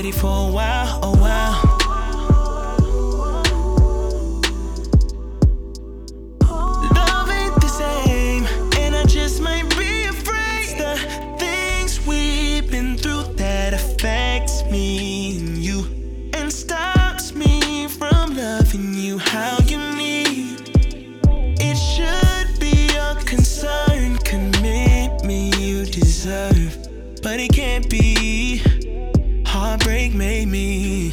ready for a while, a while. Love ain't the same, and I just might be afraid. It's the things we've been through that affects me and you, and stops me from loving you how you need. It should be your concern, commitment you deserve, but it can't be. Heartbreak made me.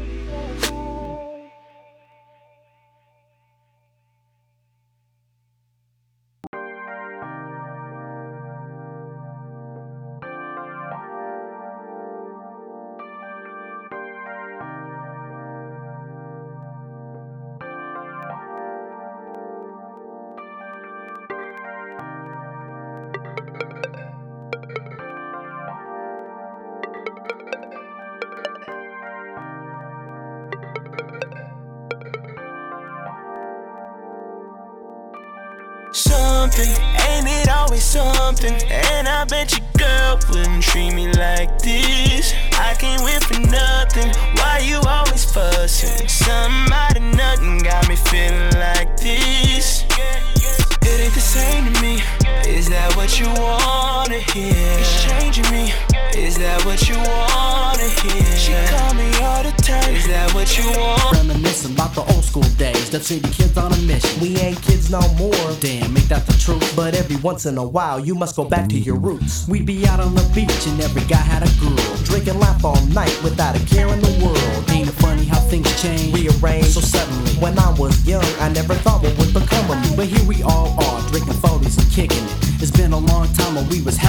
Something, ain't it always something? And I bet your girl wouldn't treat me like this. I can't win for nothing, why you always fussing? Something out of nothing got me feeling like this. It ain't the same to me, is that what you wanna hear? It's changing me, is that what you wanna hear? She call me all the time, is that what you want? Reminiscing about the old school days, the city kids on a mission. We ain't kids no more, damn, ain't that the truth? But every once in a while, you must go back to your roots. We'd be out on the beach and every guy had a girl, drinking laugh all night without a care in the world. Ain't it funny how things change, rearrange so suddenly? When I was young, I never thought what would become of me, but here we all are, drinking 40s and kicking it. It's been a long time when we was